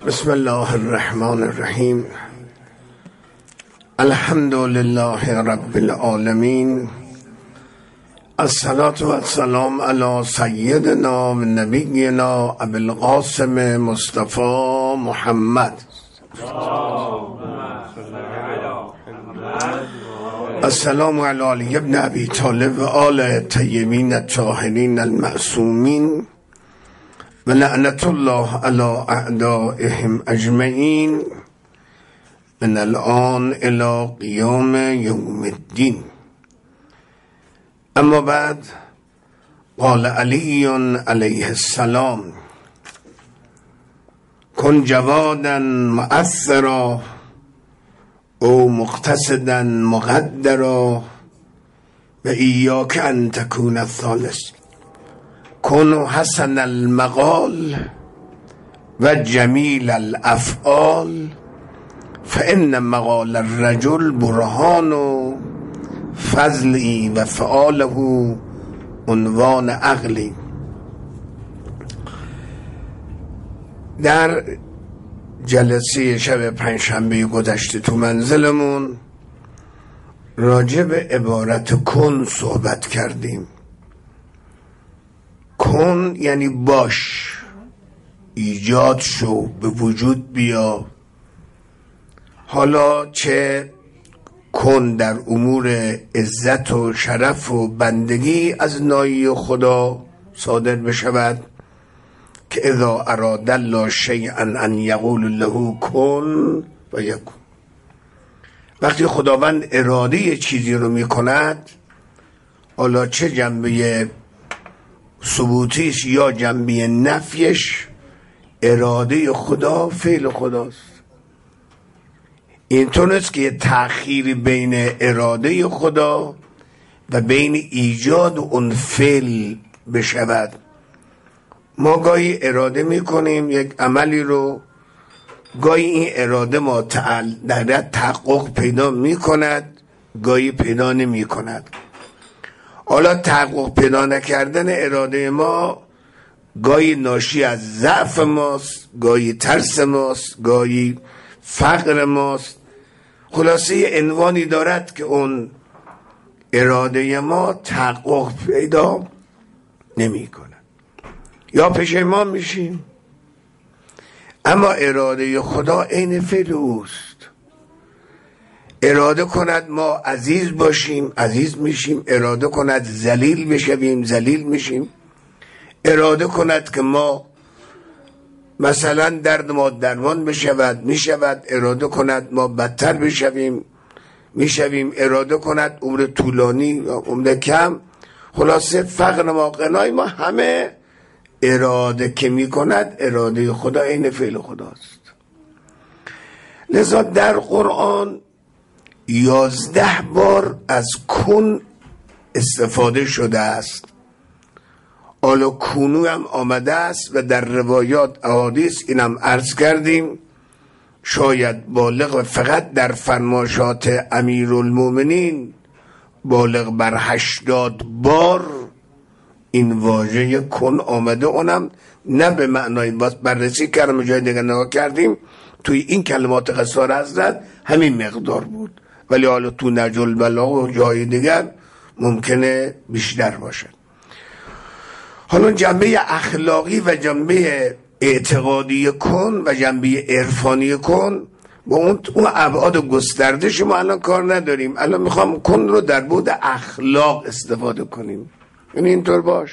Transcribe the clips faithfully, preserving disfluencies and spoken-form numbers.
بسم الله الرحمن الرحیم. الحمد لله رب العالمین. الصلاة و السلام علی سیدنا و نبینا ابی القاسم مصطفی محمد. السلام علی علی ابن ابی طالب و آل طیبین الطاهرین المعصومین و لعنت الله علی اعدائهم اجمعین من الان الی قیام یوم الدین. اما بعد، قال علی علیه السلام: کن جوادا مؤثرا او مقتصدا مقدرا و ایاک ان تکون الثالث. کن حسن المقال و جمیل الافعال فان مقال الرجل برهان و فضلی و فعاله عنوان عقلی. در جلسه شب پنجشنبه گذشته تو منزلمون راجع به عبارت کن صحبت کردیم. کن یعنی باش، ایجاد شو، به وجود بیا. حالا چه کن در امور عزت و شرف و بندگی از نایی خدا صادر بشود که اذا اراد الله شیئا ان یقول له کن و یکون. وقتی خداوند اراده چیزی رو میکند، حالا چه جنبه ثبوتیش یا جنبه نفیش، اراده خدا فعل خداست. اینطور است که یه تأخیری بین اراده خدا و بین ایجاد اون فعل بشود. ما گاهی اراده میکنیم یک عملی رو، گاهی این اراده ما در تحقق پیدا میکند، گاهی پیدا نمیکند. حالا تحقق پیدا نکردن اراده ما گاهی ناشی از ضعف ماست، گاهی ترس ماست، گاهی فقر ماست. خلاصه عنوانی دارد که اون اراده ما تحقق پیدا نمی کند، یا پشیمان میشیم. اما اراده خدا عین فعل اوست. اراده کند ما عزیز باشیم، عزیز میشیم. اراده کند ذلیل بشویم، ذلیل میشیم. اراده کند که ما مثلا درد ما درمان بشود، میشود. اراده کند ما بدتر بشویم، میشویم. اراده کند عمر طولانی یا عمر کم. خلاصه فقر ما، غنای ما، همه اراده که میکند اراده خدا عین فعل خداست. لذا در قرآن یازده بار از کن استفاده شده است. حالا کونو هم آمده است و در روایات احادیث اینم عرض کردیم. شاید بالغ فقط در فرمایشات امیرالمومنین بالغ بر هشتاد بار این واژه کن آمده، اونم نه به معنای باز بررسی کردم، جای دیگه نگاه کردیم، توی این کلمات قصار حضرت همین مقدار بود، ولی حالا تو نهج البلاغه و جای دیگر ممکنه بیشتر باشد. حالا جنبه اخلاقی و جنبه اعتقادی کن و جنبه عرفانی کن با اون اون ابعاد گسترده شما الان کار نداریم. الان میخوام کن رو در بعد اخلاق استفاده کنیم. یعنی اینطور باش.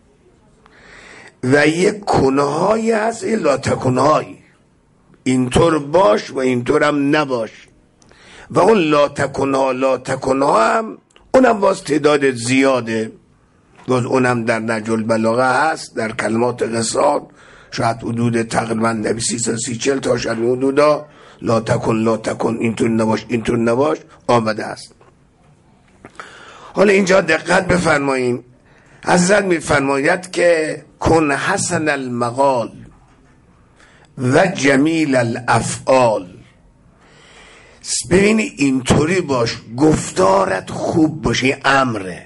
و یک کنهایی هست، این لا تکنهایی. اینطور باش و اینطور هم نباش. و اون لا تکنها لا تکنها هم اونم باز تعداد زیاده. باز اونم در نهج البلاغه هست، در کلمات قصار شاید حدود تقریبا سیصد و سی چهل تا شاید حدودا لا تکن لا تکن اینطور نباش اینطور نباش آمده است. حالا اینجا دقت بفرمایید. حضرت میفرماید که کن حسن المقال و جمیل الافعال. ببینی اینطوری باش، گفتارت خوب باشه. امره.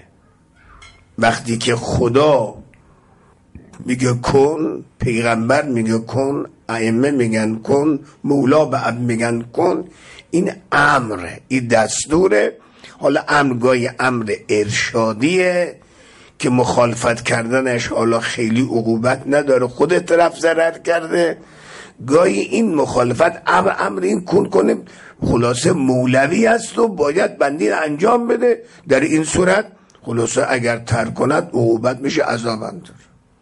وقتی که خدا میگه کن، پیغمبر میگه کن، ائمه میگن کن، مولا به عبد میگن کن. این امره، این دستوره. حالا امرگاه امر ارشادیه که مخالفت کردنش حالا خیلی عقوبت نداره، خود طرف ضرر کرده. گاهی این مخالفت امر امر این کن کنه خلاصه مولوی است و باید بندی انجام بده. در این صورت خلاصه اگر ترک کند عقوبت میشه، عذاب هم داره.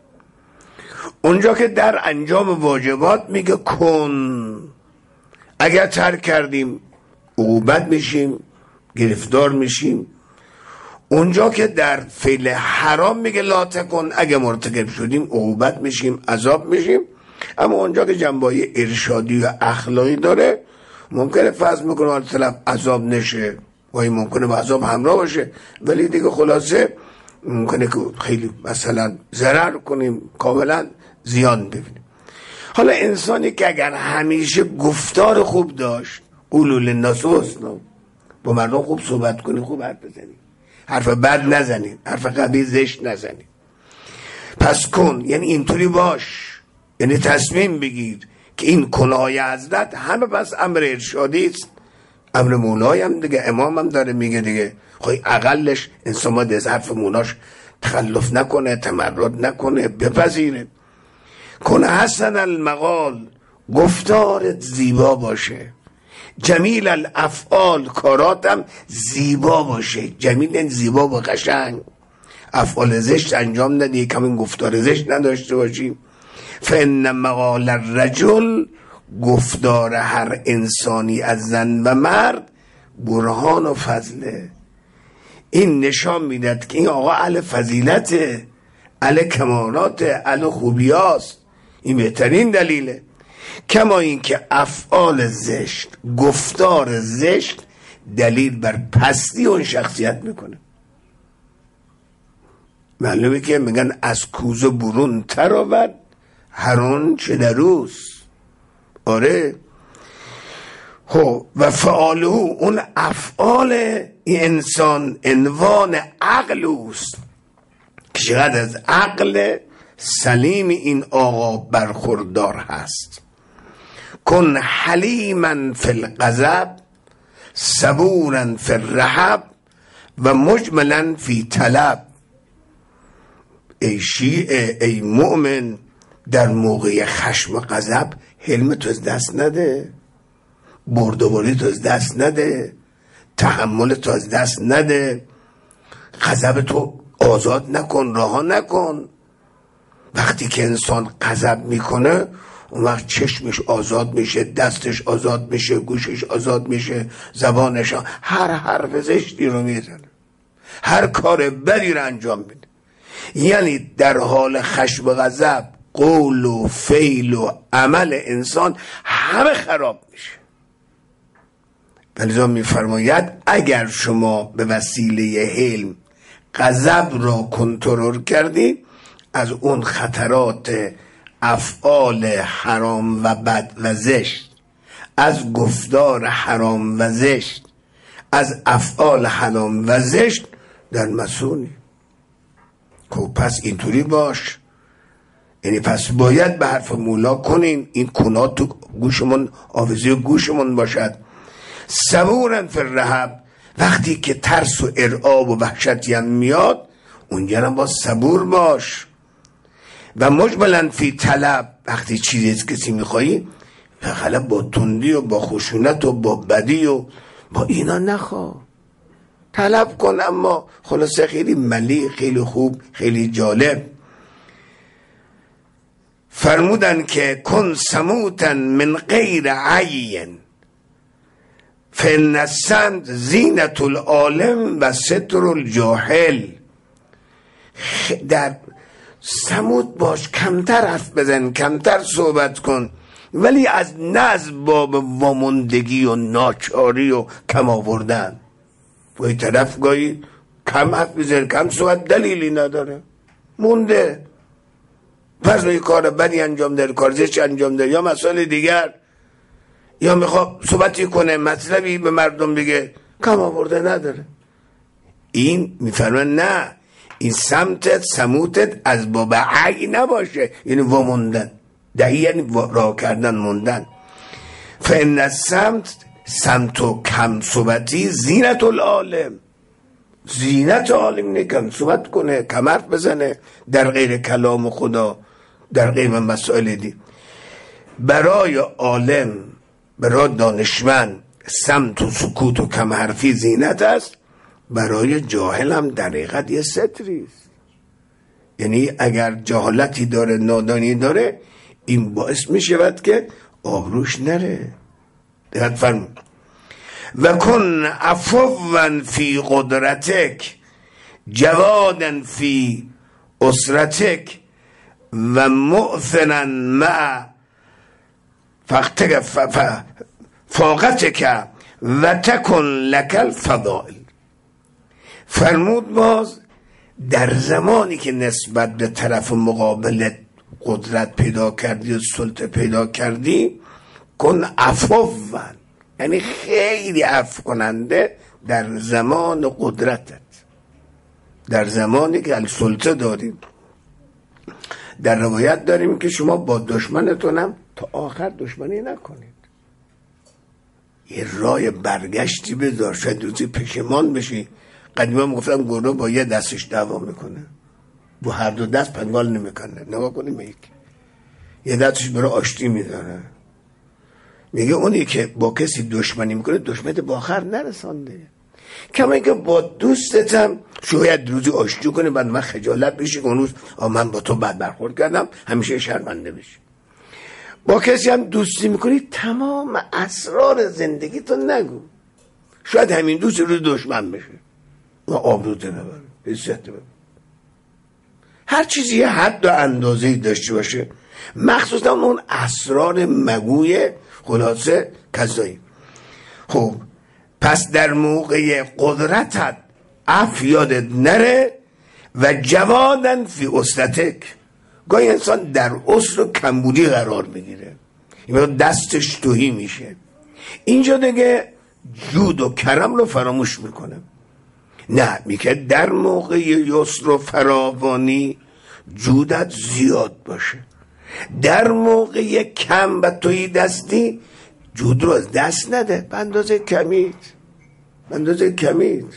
اونجا که در انجام واجبات میگه کن، اگر ترک کردیم عقوبت میشیم، گرفتار میشیم. اونجا که در فعل حرام میگه لا تکن، اگه مرتکب شدیم عقوبت میشیم، عذاب میشیم. اما اونجا که جنبه ارشادی و اخلاقی داره، ممکنه فرض میکنه حال طرف عذاب نشه و این ممکنه با عذاب همراه باشه، ولی دیگه خلاصه ممکنه که خیلی مثلا ضرر کنیم، کاملا زیان ببینیم. حالا انسانی که اگر همیشه گفتار خوب داشت، قولوا للناس حسنا، با مردم خوب صحبت کنی، خوب حرف بزنی، حرف بد نزنی، حرف قبیح زشت نزنی، پس کن، یعنی اینطوری باش، یعنی تصمیم بگیر که این کلاه حضرت همه پس امر ارشادی است. امر مولای هم دیگه، امام هم داره میگه دیگه، خواهی اقلش انسان ما از حرف مولاش تخلف نکنه، تمرد نکنه، بپذیره. کنه حسن المقال، گفتارت زیبا باشه، جمیل الافعال، کاراتم زیبا باشه. جمیل زیبا و قشنگ، افعال زشت انجام ندی، کمین گفتار زشت نداشته باشیم. فان مقال الرجل، گفتار هر انسانی از زن و مرد، برهان و فضله. این نشان میداد که این آقا اهل فضیلته، اهل کمالاته، اهل خوبیاست. این بهترین دلیله. کما این که افعال زشت، گفتار زشت دلیل بر پستی اون شخصیت میکنه. معلومه که میگن از کوزه برون تر آورد هرون چه دروس. آره. خب و فعاله، اون افعال این انسان عنوان عقل اوست که چقدر از عقل سلیم این آقا برخوردار هست. کن حلیما فی الغضب، صبورا فی الرحب، و مجملا فی طلب. ای شیعه، ای مؤمن، در موقع خشم و غضب حلم تو از دست نده، بردباری تو از دست نده، تحمل تو از دست نده، غضب تو آزاد نکن، رها نکن. وقتی که انسان غضب میکنه اون وقت چشمش آزاد میشه، دستش آزاد میشه، گوشش آزاد میشه، زبانش آزاد. هر حرف زشتی رو میزنه، هر کار بدی رو انجام میده. یعنی در حال خشم و غضب قول و فعل و عمل انسان همه خراب میشه. ولذا میفرماید اگر شما به وسیله حلم غضب را کنترل کردی، از اون خطرات افعال حرام و بد و زشت، از گفتار حرام و زشت، از افعال حرام و زشت در مسونی. خب پس اینطوری باش، یعنی پس باید به حرف مولا کنین، این کنات تو گوشمون، آویزه گوشمون باشد. صبورن فی الرهب، وقتی که ترس و ارعاب و وحشتی هم میاد اونجا هم با صبور باش. و مجملا فی طلب، وقتی چیزی از کسی میخوایی فقط با تندی و با خشونت و با بدی و با اینا نخواه، طلب کن، اما خلاصه خیلی ملی، خیلی خوب، خیلی جالب. فرمودن که کن سموتا من غیر عین، فإن الصمت زینت العالم و ستر الجاهل. در سموت باش، کمتر حرف بزن، کمتر صحبت کن، ولی از نه از باب وامندگی و ناچاری و کم آوردن. با این طرف گاهی کم حرف بزن، کم صحبت، دلیلی نداره، مونده، پس روی کار بدی انجام ده، کار زشت انجام ده، یا مسائل دیگر، یا میخواد صحبتی کنه، مطلبی به مردم بگه، کم آورده نداره. این میفرمه نه، این سمتت، سموتت از باب عی نباشه، یعنی واموندن. دهی یعنی راه کردن، موندن. فان السمت، سمت و کم صحبتی زینت العالم، زینت عالم اینه کم صحبت کنه، کم حرف بزنه در غیر کلام خدا، در غیر مسائل دی. برای عالم، برای دانشمند سمت و سکوت و کم حرفی زینت است، برای جاهل هم در حقیقت یه ستری است. یعنی اگر جهالتی داره، نادانی داره، این باعث می شود که آبروش نره. دقت فرمود. و کن عفوا فی قدرتک جوادا فی اسرتک و مؤثنا مع فقتک فاقتک و تکن لک الفضائل. فرمود باز در زمانی که نسبت به طرف مقابل قدرت پیدا کردی و سلطه پیدا کردی، کن عفوا، یعنی خیلی عفو کننده در زمان قدرتت، در زمانی که سلطه دارید. در روایت داریم که شما با دشمنتونم تا آخر دشمنی نکنید، یه راه برگشتی بذار، شاید روزی پشیمان بشی. قدیما میگفتم گروه با یه دستش دعوا میکنه، با هر دو دست پنگال نمیکنه. نگاه کنیم یک یه دستش برای آشتی میداره. میگه اونی که با کسی دشمنی میکنه دشمنت با آخر نرسانده. کما اینکه با دوستتم شاید روزی آشتی کنه، بعد من خجالت بشی که اون روز من با تو بد برخورد کردم، همیشه شرمنده بشی. با کسی هم دوستی میکنی تمام اسرار زندگی تو نگو، شاید همین دوست روز دشمن بشه و آبروت نبره، حسیت نبره. هر چیزی یه حد و اندازه‌ای داشته باشه، مخصوصا اون اسرار مگوی خلاصه کذایی. خب پس در موقع قدرتت عفو یادت نره و جوادن فی اسرتک. گاهی انسان در اسر و کمبودی قرار بگیره، این دستش توهی میشه، اینجا دیگه جود و کرم رو فراموش میکنه. نه، میگه در موقع یسر و فراوانی جودت زیاد باشه، در موقع کم و توی دستی جود رو از دست نده، به اندازه کمید، به اندازه کمید،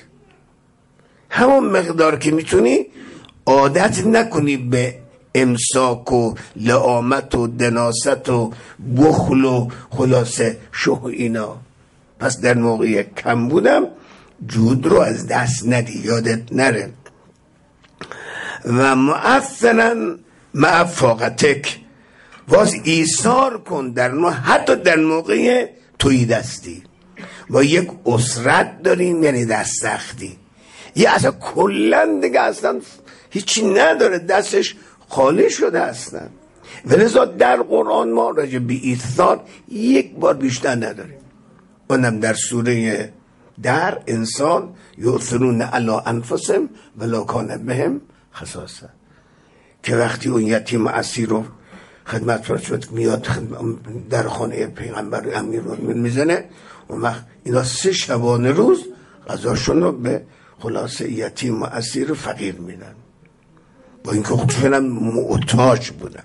همون مقدار که میتونی. عادت نکنی به امساک و لعامت و دناست و بخل و خلاصه شح اینا. پس در موقع کم بودم جود رو از دست ندی، یادت نره. و مؤثرا مع فاقتک، باز ایثار کن در نوع، حتی در موقع توی دستی. با یک اسرت داریم، یعنی دست سختی، یه اصلا کلن دیگه اصلا هیچی نداره، دستش خالی شده اصلا. ولذا در قرآن ما راجع به ایثار یک بار بیشتر نداریم، اونم در سوره در انسان یؤثرون علی انفسهم ولو کان بهم خصاصه، که وقتی اون یتیم اسیر رو خدمت فرستاد میاد در خانه پیغمبر امیرالمومنین میزنه، اون وقت اینا سه شبانه روز غذاشون رو به خلاصه یتیم و اسیر فقیر میدن، با اینکه خودشون محتاج بودن.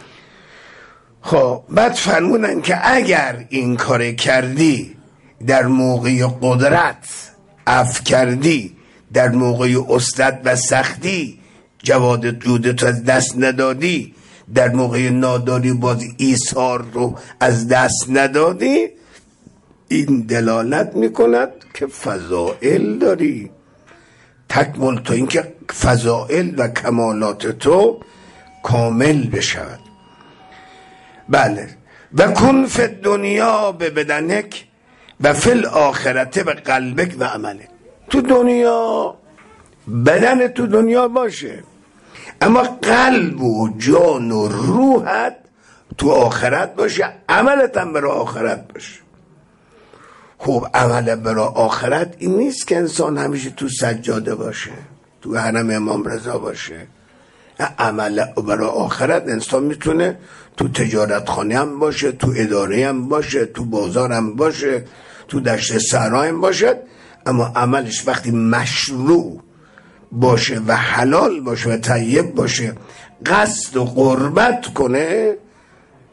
خب بعد فرمودن که اگر این کار کردی، در موقع قدرت عفو کردی، در موقع اسرت و سختی جواد جودت از دست ندادی، در موقع ناداری باز ایثار رو از دست ندادی، این دلالت میکند که فضائل داری. تکمل، تو اینکه فضائل و کمالات تو کامل بشود. بله. و کن فی دنیا به بدنک و فی الاخرته به قلبک و عملک. تو دنیا بدن تو دنیا باشه، اما قلب و جان و روحت تو آخرت باشه، عملت هم برای آخرت باشه. خب عمل برای آخرت این نیست که انسان همیشه تو سجاده باشه، تو حرم امام رضا باشه. عمل برای آخرت انسان میتونه تو تجارت خانه هم باشه، تو اداره هم باشه، تو بازار هم باشه، تو دشت صحرا هم باشه، اما عملش وقتی مشروع باشه و حلال باشه و طیب باشه، قصد و قربت کنه،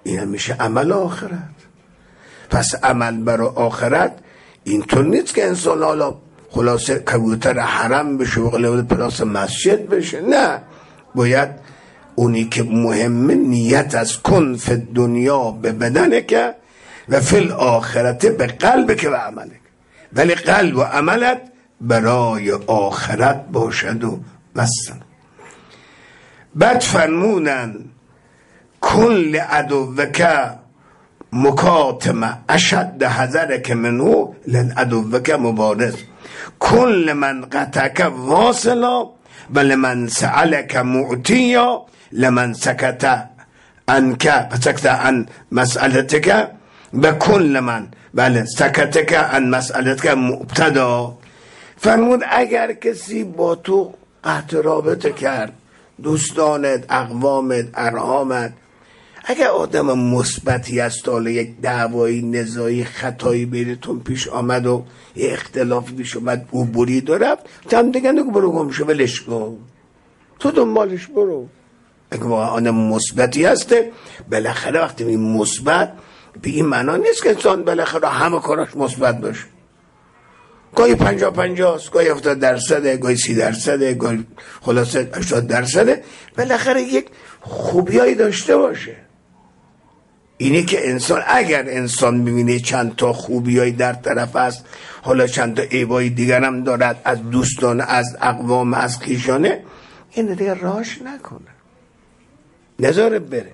این هم میشه عمل آخرت. پس عمل برای آخرت اینطور نیست که انسان حالا خلاصه کبوتر حرم بشه و قلب پلاس مسجد بشه، نه، باید اونی که مهمه نیت از کن فی دنیا به بدنه که و فی الاخرت به قلب که و عمله، ولی قلب و عملت برای آخرت باشد و مثلا. بعد فرمونن کل عدوک مکاتمه اشد حذرک منو للعدوک مبارز کل من قطعک واصلا و لمن سألک معطیا لمن سکت عنک سکت عن مسئلتک و کل من بله سکتک عن مسئلتک مبتدا. فرمود اگر کسی با تو قطع رابطه کرد، دوستانت، اقوامت، ارحامت، اگر آدم مثبتی است، حالا یک دعوایی نزاعی خطایی بینتون پیش آمد و یه اختلافی پیش آمد او برید و رفت، هم دیگه نگو برو گم شو ولش کن، تو دنبالش برو. اگه واقعا آدم مثبتی هسته، بالاخره وقتی این مثبت به این معنا نیست که انسان بالاخره همه کاراش مثبت باشه. گاهی پنجاه پنجاه است، گاهی هفتاد درصده، گاهی سی درصده، گاهی خلاصه هشتاد درصده، بالاخره یک خوبیایی داشته باشه. اینه که انسان اگر انسان ببینه چند تا خوبیایی در طرف است، حالا چند تا عیبای دیگر هم دارد از دوستان، از اقوام، از خویشانه، این دیگه راش نکنه، نذاره بره.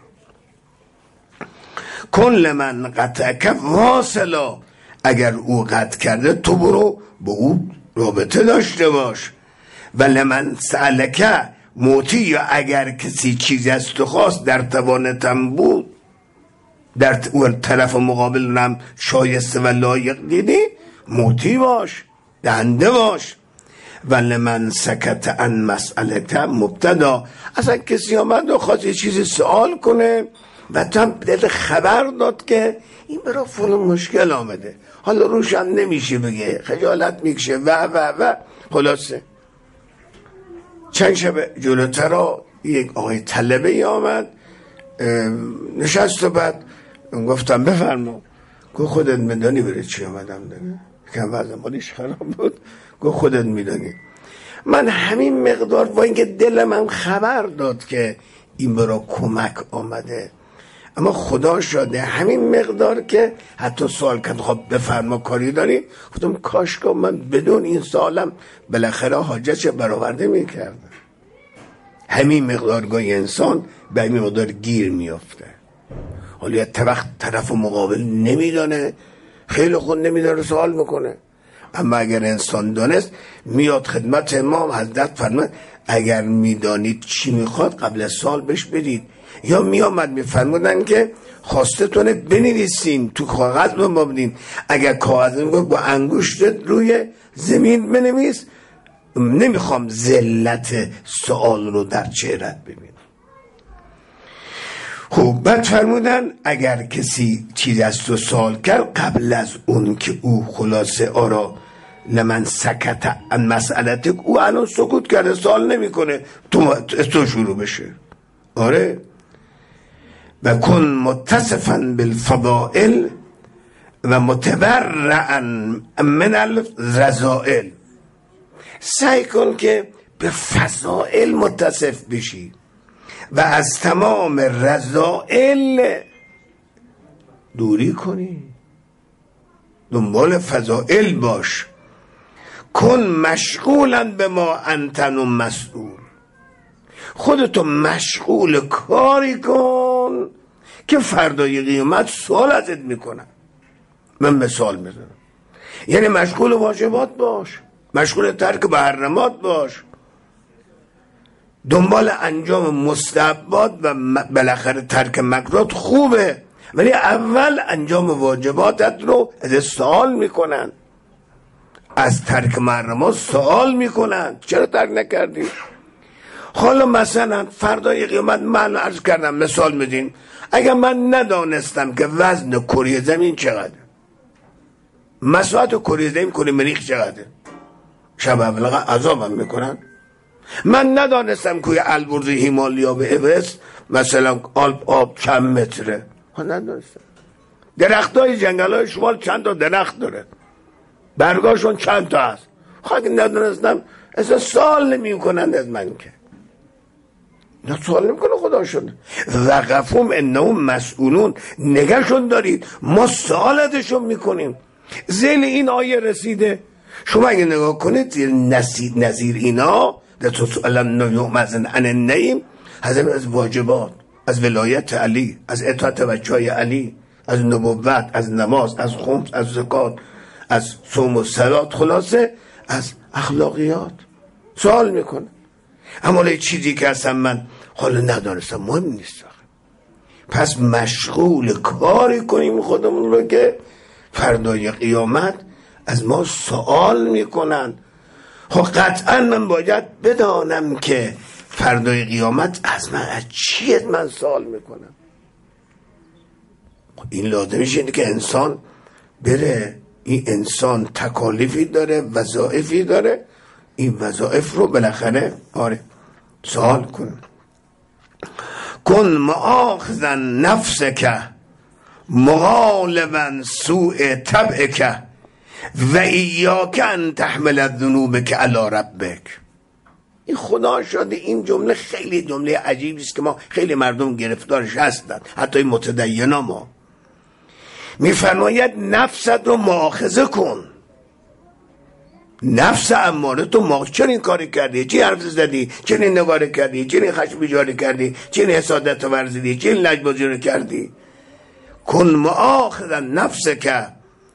کل من قطعک واصلا، اگر او قطع کرده تو برو با او رابطه داشته باش. و لمن سألک موتی، یا اگر کسی چیزی از تو خواست در توانتم بود، در طرف مقابل رم شایسته و لایق دیدی، موتی باش، دنده باش. و لمن سکت عن مسئلت مبتدا، اصلا کسی آمد و خواست یه چیزی سوال کنه و تو هم دل خبر داد که این برای فلان مشکل آمده، حالا روش هم نمیشه بگه، خجالت میکشه و و و خلاصه. چند شب جلوتر یک آقای طلبه ای آمد نشست و بعد گفتم بفرما. گفت خودت میدانی بره چی آمدم داره، کم وزن مالیش خراب بود. گفت خودت میدانی. من همین مقدار با اینکه دلم هم خبر داد که این برا کمک آمده، اما خدا شده همین مقدار که حتی سوال کرد خب بفرما کاری داری، گفتم کاش که من بدون این سوالم بالاخره حاجتش برآورده میکردم. همین مقدار گاهی انسان به همین مقدار گیر میافته. حالا یه وقت طرف مقابل نمیدانه، خیلی خود نمیدانه سوال میکنه، اما اگر انسان دانست میاد خدمت امام. حضرت فرمود اگر میدانید چی میخواد قبل از سوال بهش بدید. یا میامد میفرمودن که خواستتونه بنویسین تو کاغذ بمابدین، اگر کاغذ میگفت با انگشتت روی زمین بنویس، نمیخوام ذلت سوال رو در چهرت ببینم. خب بعد فرمودن اگر کسی چیز از تو سوال کرد قبل از اون که او خلاصه آرا لمن سکت عن مسئلتک، او الان سکوت کرده سوال نمیکنه، تو تو شروع بشه. آره. و کن متصفا بالفضائل و متبرعا من الرذائل، سعی کن که به فضائل متصف بشی و از تمام رذائل دوری کنی، دنبال فضائل باش. کن مشغولا به ما انتن و مسئول، خودتو مشغول کاری کن که فردای قیامت سوال ازت میکنن. من مثال میزنم، یعنی مشغول واجبات باش، مشغول ترک محرمات باش، دنبال انجام مستحبات و بالاخره ترک مکروهات خوبه، ولی اول انجام واجباتت رو از سوال میکنن، از ترک محرمات سوال میکنن چرا ترک نکردی. حالا مثلا فردای قیامت من عرض کردم مثال میدین، اگر من ندانستم که وزن کره زمین چقدر، مساحت کره زمین کره مریخ چقدر، شب اول عذابم میکنن. من ندانستم که البرز هیمالیا به اورست مثلا آلپ آب چند متره، ها ندانستن. درخت های جنگل های شمال چند تا درخت داره، برگاشون چند تا هست. خواهد ندانستم اصلا سوال نمی کنند از من که نه سوال نمی کنه خدا شد وقفهم انهم مسئولون، نگهشون دارید ما سوالتشون میکنیم. ذیل این آیه رسیده. شما اگه نگاه کنید نظیر, نظیر اینا در تو سؤالن نیومزن ان النعیم حضرت از واجبات، از ولایت علی، از اطاعت بچه های علی، از نبوت، از نماز، از خمس، از زکات، از صوم و صلات، خلاصه از اخلاقیات سوال میکنه. اما یه چیزی که اصلا من حالا ندانستم مهم نیست. پس مشغول کاری کنیم خودمون رو که فردای قیامت از ما سوال میکنن. خب قطعا من باید بدانم که فردای قیامت از من از چیه من سوال میکنم. این لازمش اینه که انسان بره، این انسان تکالیفی داره، وظایفی داره، این وظایف رو بالاخره آره سوال کن. کن مؤاخذا نفسک مغالبا سوء طبعک و ایاک ان تحمل الذنوبک علی ربک. این خدا شده این جمله خیلی جمله عجیبی است که ما خیلی مردم گرفتارش هستند، حتی متدینا. ما میفرماید نفست رو مؤاخذه کن. نفس اماره تو ما چرا این کاری کردی، چی حرف زدی، چرا این نگاره کردی، چرا این خشم جاری کردی، چرا این حسادت ورزیدی، چرا این لجبازی رو کردی. کن مؤاخذا نفسک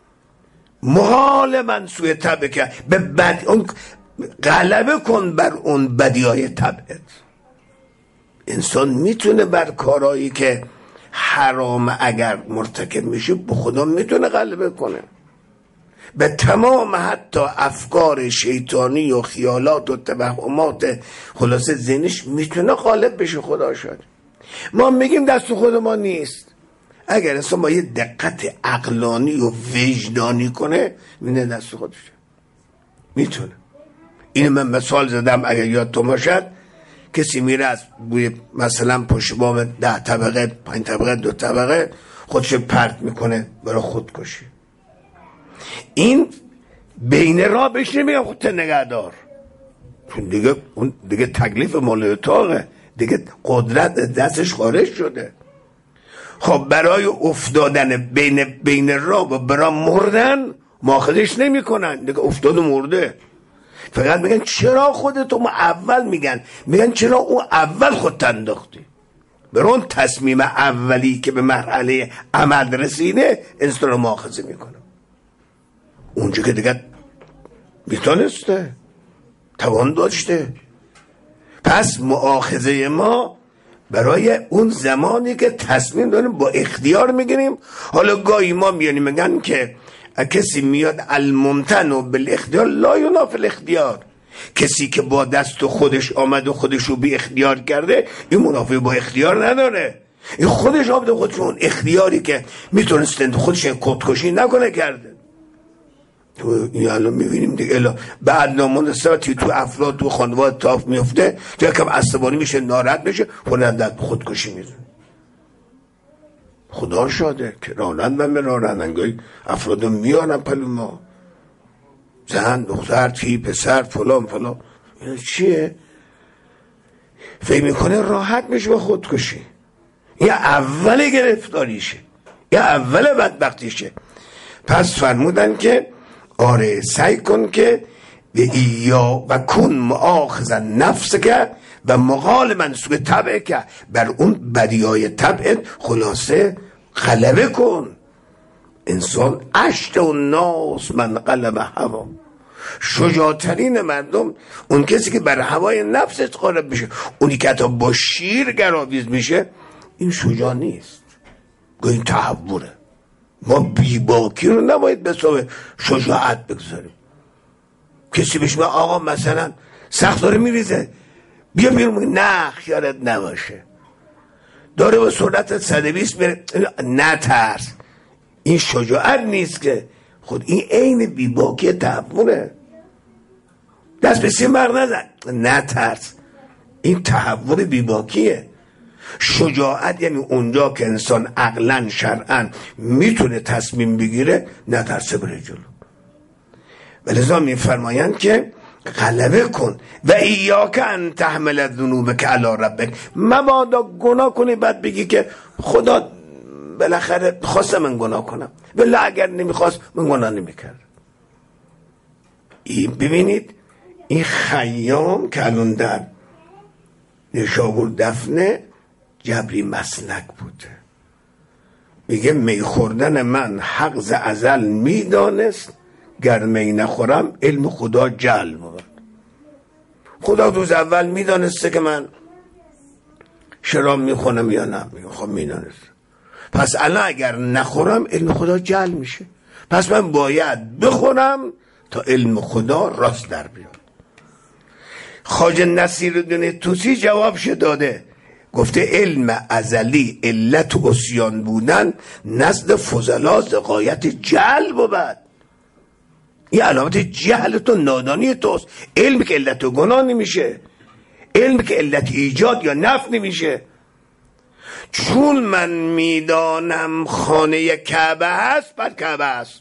مغالبا سوء طبعک، به بد اون غلبه کن بر اون بدیهای طبعت. انسان میتونه بر کارهایی که حرام اگر مرتکب میشه به خدا میتونه غلبه کنه. به تمام حتی افکار شیطانی و خیالات و توهمات خلاصه ذهنش میتونه غالب بشه. خدا شد ما میگیم دست خود ما نیست. اگر انسان با یه دقت عقلانی و وجدانی کنه میونه دست خودشه، میتونه. اینو من مثال زدم اگر یادتون باشد. کسی میره از بوی مثلا پشت بام ده طبقه پنج طبقه دو طبقه خودش پرت میکنه برای خودکشی. این بین راه بهش نمیگم خودت نگهدار، چون دیگه اون دیگه تکلیف مال اتاقه، دیگه قدرت دستش خارج شده. خب برای افتادن بین بین راه و برای مردن مؤاخذش نمیکنن، دیگه افتاد و مرده. فقط میگن چرا خودتو ما اول میگن میگن چرا اون اول خودت انداختی. برای اون تصمیم اولی که به مرحله عمل رسیده انسان رو مؤاخذه میکنه. اونجا که دیگه میتونسته توان داشته. پس مؤاخذه ما برای اون زمانی که تصمیم داریم با اختیار میگیریم. حالا گاهی ما میانیم میگن که کسی میاد الممتنع بالاختیار لا ینافی الاختیار. کسی که با دست خودش آمد و خودش رو بی اختیار کرده این منافی با اختیار نداره. این خودش آمده خودش اون اختیاری که میتونستند خودش خودکشی نکنه کرده. تو این الان میبینیم دیگه الا بعد نامان ساعتی تو افراد تو خانواده تاف میفته، تو یکم عصبانی میشه ناراحت میشه خودش خودکشی میزنه. خدا شاده که رانند و مرارندگاهی افراد میانن پلو ما، زن دختر چی پسر فلان فلان. این چیه؟ فکر میکنه راحت میشه به خودکشی. این اول گرفتاریشه، این اول بدبختیشه. پس فرمودن که آره سعی کن که به ایا و کن مؤاخذا نفسک و مغالبا سوء طبعک، بر اون بدیهای طبعت خلاصه غلبه کن. انسان اشد الناس من غلب هوا. شجاعترین مردم اون کسی که بر هوای نفسش غالب میشه. اونی که حتی با شیر گراویز میشه این شجاع نیست، این تحوره. ما بیباکی رو نباید به صورت شجاعت بگذاریم. کسی بهش میگه آقا مثلا سخت داره میریزه بیا بیرون، نه خیالت نباشه داره به سرعت صد و بیست میره، نه ترس. این شجاعت نیست که خود این عین بیباکی تحوره. دست به سیم بر نزن، نه ترس. این تحول بیباکیه. شجاعت یعنی اونجا که انسان عقلا شرعا میتونه تصمیم بگیره نترسه بره جلو. ولذا میفرمایند که غلبه کن و ایاک ان تحمل ذنوبک علی ربک، مبادا گناه کنی بعد بگی که خدا بالاخره خواست من گناه کنم، ولی اگر نمیخواست من گناه نمیکرد. این ببینید این خیام که الان در نشابور دفنه جبری مسلک بوده، میگه می خوردن من حق ز ازل میدانست، گر می نخورم علم خدا جل بود. خدا روز اول میدانسته که من شراب میخونم یا نه، میگه خب میدانست، پس الان اگر نخورم علم خدا جل میشه، پس من باید بخورم تا علم خدا راست در بیاد. خواجه نصیرالدین طوسی جوابش داده، گفته علم ازلی علت عصیان بودن نزد فضلا ز غایت جهل بود. این علامت جهل تو نادانی توست. علم که علت گناه نمیشه، علم که علت ایجاد یا نفع نمیشه. چون من میدانم خانه کعبه هست بعد کعبه هست.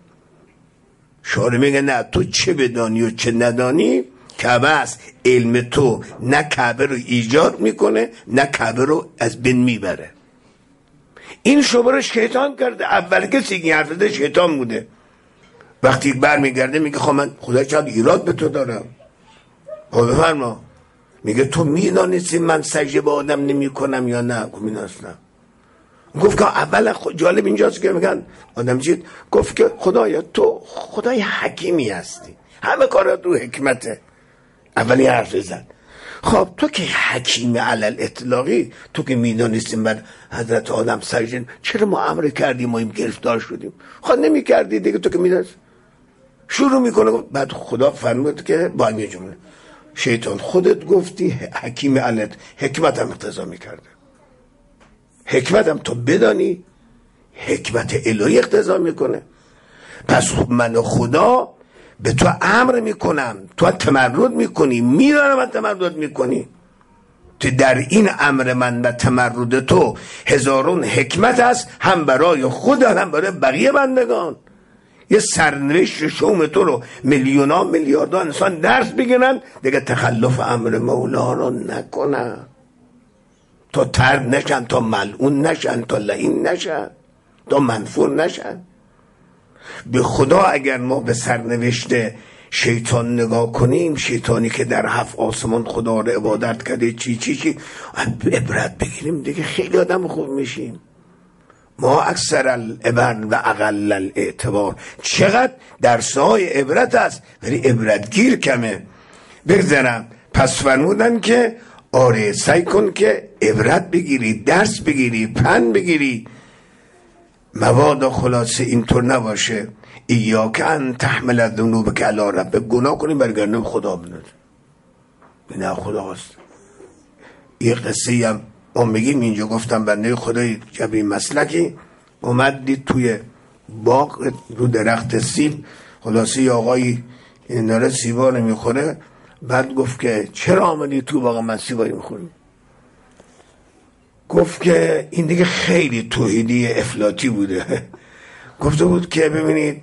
شعر میگه نه تو چه بدانی و چه ندانی کعبه است. علم تو نه کعبه رو ایجاد میکنه نه کعبه رو از بین میبره. این شعبه رو شیطان کرده. اول کسی که حرف زده شیطان بوده. وقتی بر میگرده میگه خب من خدا چند ایراد به تو دارم، خب بفرما. میگه تو میدانستی من سجده به آدم نمی کنم یا نه؟ گفت میدانستم. گفت که اول جالب اینجاست که میگن آدم چید، گفت که خدایا تو خدای حکیمی هستی، همه کارات رو حکمته. اولی حرف زد. خب تو که حکیم علل اطلاقی، تو که میدانستی من حضرت آدم سجده، چرا ما امر کردیم ما این گرفتار شدیم؟ خب نمی کردی دیگه، تو که میدانستی. شروع میکنه. بعد خدا فرمود که با این جمله شیطان خودت گفتی حکیم علت، حکمت هم اقتضا میکرده. حکمت هم تو بدانی حکمت الهی اقتضا میکنه. پس من خدا به تو امر میکنم، تو تمرد میکنی، میدانم تمرد میکنی. تو در این امر من و تمرد تو هزارون حکمت است، هم برای خود هم برای بقیه بندگان. یه سرنوشت شوم تو رو میلیون ها میلیاردها انسان درس بگیرن دیگه، تخلف امر مولا رو نکنن، تا ترد نشن، تا ملعون نشن، تا لعین نشن، تا منفور نشن. به خدا اگر ما به سرنوشت شیطان نگاه کنیم، شیطانی که در هفت آسمان خدا رو عبادت کرده چی چی چی عبرت بگیریم دیگه خیلی آدم خوب میشیم. ما اکثر العبر و اقل الاعتبار، چقدر درسهای عبرت است ولی عبرتگیر کمه. بگذارم پس فرمودن که آره سعی کن که عبرت بگیری، درس بگیری، پند بگیری. مبادا خلاصه اینطور نباشه ایاک ان تحمل ذنوبک علی ربک، گناه کنی برگردن خدا بنده. نه خدا هست. این قصه هم ما میگیم اینجا، گفتم بنده خدای جبری مسلکی اومد دید توی باغ رو درخت سیب، خلاصه یه آقایی این داره سیبا رو میخوره. بعد گفت که چرا آمدی تو باغ من سیبایی میخوری؟ گفت که این دیگه خیلی توحیدی افلاطی بوده. گفته بود که ببینید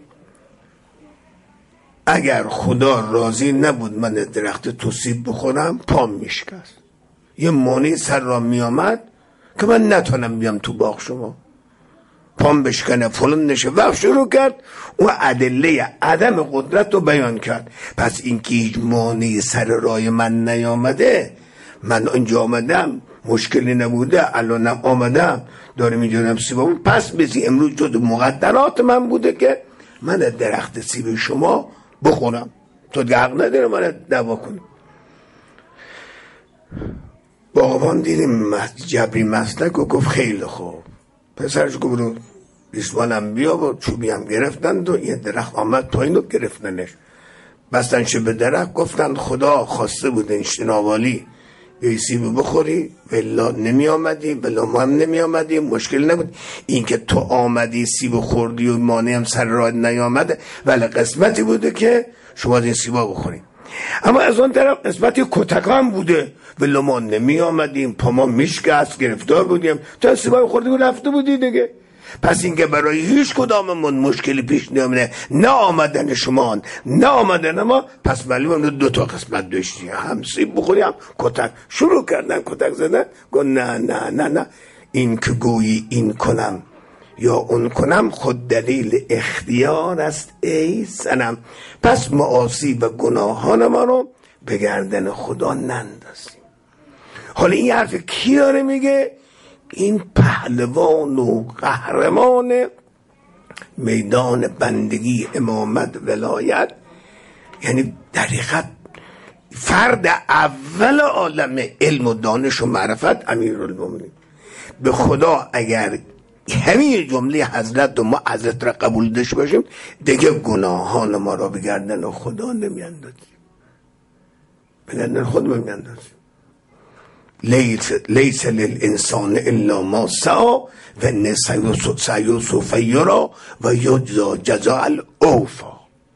اگر خدا راضی نبود من درخت تو سیب بخورم پام میشکست، یه مانعی سر را میامد که من نتونم بیام تو باغ شما، پام بشکنه فلان نشه. وقت شروع کرد و ادله عدم قدرت رو بیان کرد. پس این که هیچ مانعی سر راه من نیامده، من اینجا آمدم مشکلی نبوده، الانم آمدم دارم اینجا دارم سیبم، پس بسی امروز جز مقدرات من بوده که من درخت سیب شما بخورم، تو حق نداره من دعوا کنی. باغبان دیدیم جبری مسلک و گفت خیلی خوب. پسرش گفت برو ریسمانم بیا و چوبی هم گرفتند و یه درخت آمد پایین رو گرفتنش، بستنش به درخت. گفتن خدا خواسته بود این شناوالی یه سیب بخوری، ولا نمی آمدی، ولا ما هم نمی آمدی، مشکل نبود. این که تو آمدی سیب خوردی و مانعی هم سر راه نیامده، ولی قسمتی بوده که شما این سیبا بخوری. اما از اون طرف نسبت کتکان بوده ولی ما نمی آمدیم، پا ما میشکست، گرفتار بودیم، تا سیبای خورده بود رفته بودی دیگه. پس اینکه برای هیچ کداممون مشکلی پیش نمیاد، نه آمدن شما نه آمدن ما، پس معلومه دو تا قسمت داشتی، هم سیب بخوری هم کتک. شروع کردن کتک زدن، گفت نه نه نه نه، این که گویی این کنم یا اون کنم خود دلیل اختیار است ای صنم. پس معاصی و گناهان ما رو به گردن خدا نندازیم. حالا این حرف کی داره میگه؟ این پهلوان و قهرمان میدان بندگی، امامت، ولایت، یعنی در حقیقت فرد اول عالم علم و دانش و معرفت، امیرالمومنین. به خدا اگر همین جمله حضرت و ما حضرت را قبول داشته باشیم دیگه گناهان ما را به گردن خدا نمیاندازیم، به گردن خود نمیاندازیم. لیس لیس للانسان الا ما سعی و ان سعی سوف یری و یجزی جزاء الاوفی.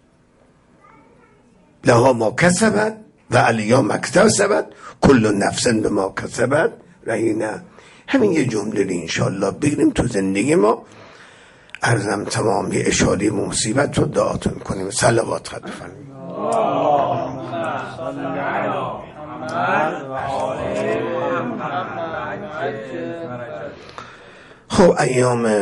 لها ما کسبت و علیها ما اکتسبت کل نفس بما کسبت رهینه. همین یه جمله رو انشالله بگیریم تو زندگی ما. عرضم تمام یه اشاره مصیبت رو دعاتون کنیم. صلوات خط بفرمایید. خب ایام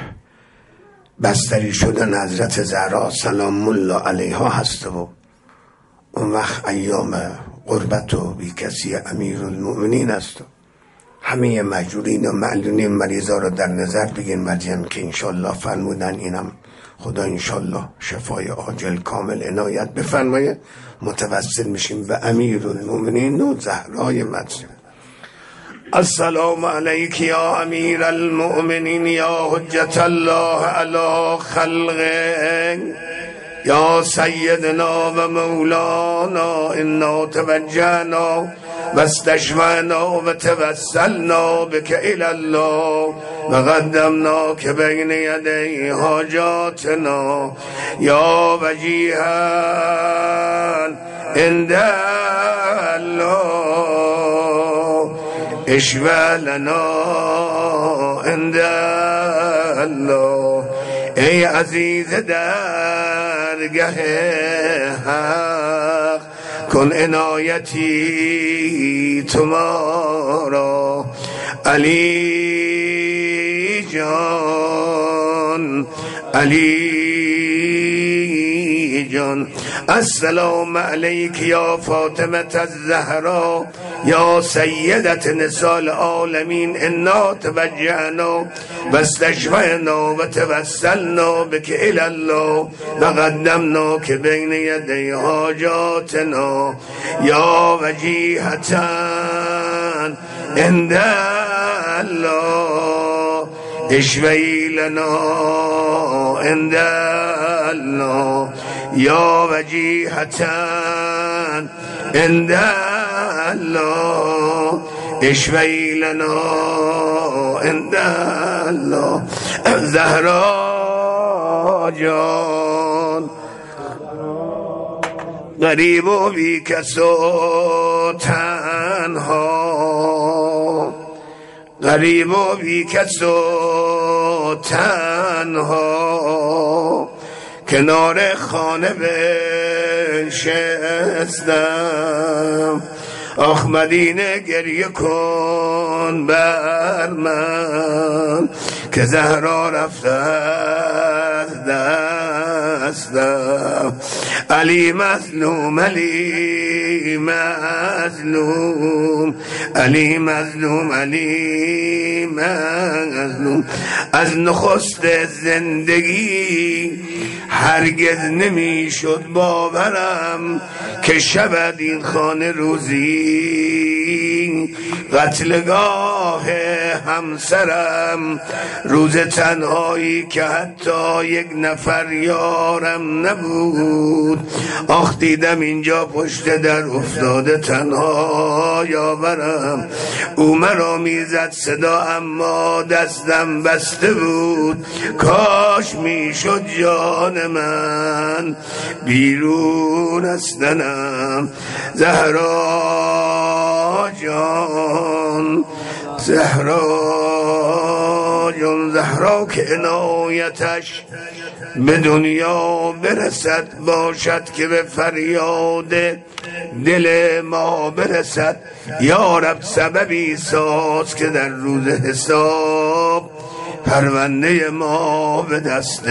بستری شدن حضرت زهرا سلام الله علیها هست و اون وقت ایام قربت و بی کسی امیرالمؤمنین است. همه مجبورین و معلولین مریضا رو در نظر بگین مدین که انشالله فرمودن اینم خدا انشالله شفای عاجل کامل عنایت بفرمایه. متوسل میشیم به امیرالمؤمنین و زهرای مدینه. السلام علیک یا امیر المؤمنین یا حجت الله علی خلقه یا سیدنا و مولانا انا توجهنا و استشفعنا و توسلنا بک الی الله و قدمنا که بین یدی حاجاتنا یا وجیها عند الله اشفع لنا عند الله. ای عزیز درگه حق کن عنایتی تمارا علی جان علی جان. السلام علیک یا فاطمه الزهرا یا سیدت نساء العالمین انا توجهنا و استشفعنا و توسلنا بک الی الله و قدمنا که بین یدی حاجاتنا یا وجیهتا عند الله اشفعی لنا عند الله یا وجیهتا عند الله اشفعی لنا عند الله. زهرا جان غریب و بی کس و تنها، غریب و بی کس و تنها کنار خانه بنشستم. آخ مدینه گریه کن بر من که زهرا رفته از دستم. علی مظلوم علی مظلوم علی مظلوم علی مظلوم. از نخست زندگی هرگز نمیشد باورم که شود این خانه روزی قتلگاه همسرم، روز تنهایی که حتی یک نفر یارم نبود. آخ دیدم اینجا پشت در افتاده تنها یاورم، او مرا میزد صدا اما دستم بسته بود. کاش میشد جان من بیرون از تنم. زهرا جان، زهرا جان، زهرا که عنایتش به دنیا برسد، باشد که به فریاد دل ما برسد. یا رب سببی ساز که در روز حساب پرونده ما به دست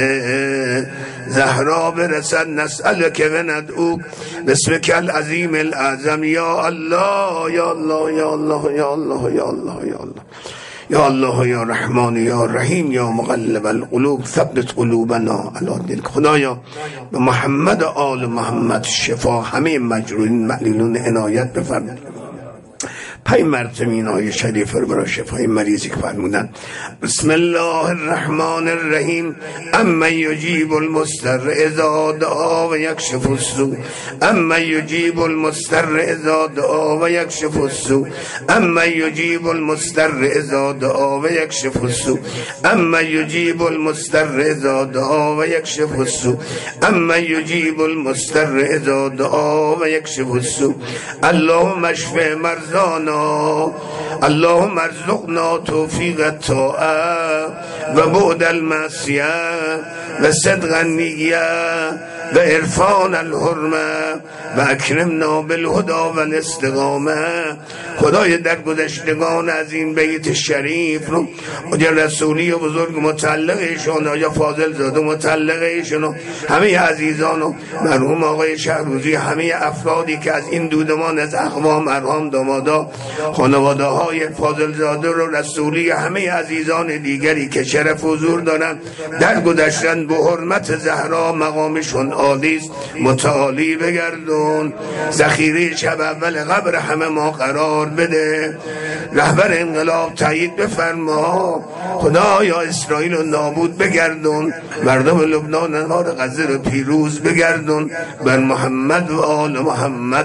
زهرا برسد. نسأل که وندعوک باسمک العظیم الاعظم. یا الله یا الله یا الله یا الله یا الله یا الله یا الله یا رحمان یا رحیم یا مقلب القلوب ثبت قلوبنا علی دینک. خدایا به محمد و آل محمد شفا همه مجروحین معلولین عنایت بفرمایید. پای مرتبه این آیه شریف رو برای شفای مریضی که فرمودن. بسم الله الرحمن الرحیم. اما یجیب المضطر اذا دعا و یکشف السوء، اما یجیب المضطر اذا دعا و یکشف السوء، اما یجیب المضطر اذا دعا و یکشف السوء، اما یجیب المضطر اذا دعا و یکشف السوء، اما یجیب المضطر اذا دعا و یکشف السوء. اللهم اشف مرضانا، اللهم ارزقنا توفیق الطاعه و بعد المعصیه و صدق النیه و عرفان الحرمه و اکرمنا بالهدى و الاستقامه. خدای در گذشتگان از این بیت شریف رو اجر رسولی و بزرگ متعلقشون یا فاضل زاده متعلقشون، همه عزیزان و مرحوم آقای شهروزی، همه افرادی که از این دودمان از اقوام ارحام دامادا خانواده های فاضل زاده رو رسولی، همه عزیزان دیگری که شرف حضور دارن در گذشتن به حرمت زهرا مقامشون عالیست متعالی بگردون. ذخیره شب اول قبر همه ما قرار بده. رهبر انقلاب تایید بفرما. خدایا اسرائیل رو نابود بگردون، مردم لبنان نهار غزه رو پیروز بگردون. بر محمد و آل محمد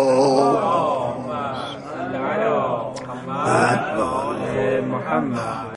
صلوات.